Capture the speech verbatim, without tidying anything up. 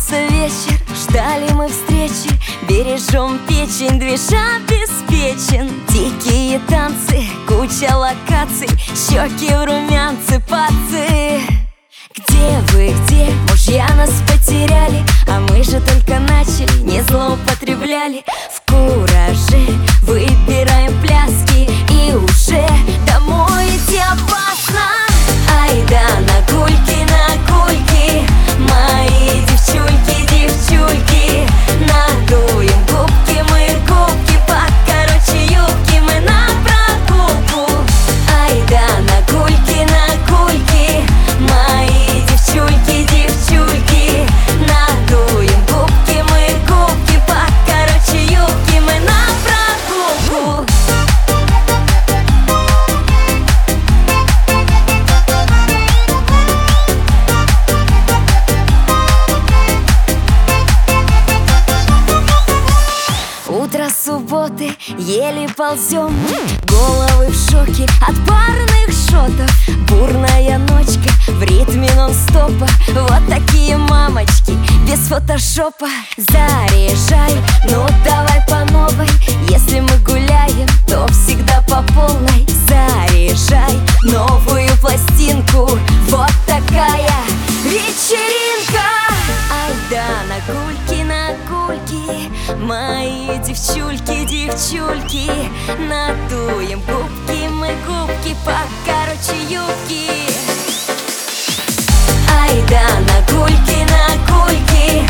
Близился вечер, ждали мы встречи, бережем печень, движа обеспечен. Дикие танцы, куча локаций, щеки в румянцы, пацы. Где вы, где? Мужья нас потеряли, а мы же только начали, не злоупотребляли. В кураже выбираем пляски, и уже домой идти опасно. Ай да, на кульки, на кульки, мои девчульки, девчульки. Надуем губки, мы губки, покороче юбки, мы на прогулку. Ай да, на кульки, на кульки, мои девчульки, девчульки. Надуем губки, мы губки, покороче юбки, мы на прогулку. Утро субботы, еле ползем, головы в шоке от парных шотов. Бурная ночка в ритме нон-стопа, вот такие мамочки без фотошопа. Заряжай, ну давай по новой, если мы гуляем, то всегда по полной. Заряжай новую пластинку, вот такая вечеринка. Ай да, на кульки, на кульки, мои девчульки, девчульки. Надуем губки, мы губки, покороче юбки. Ай да, на кульки, на кульки,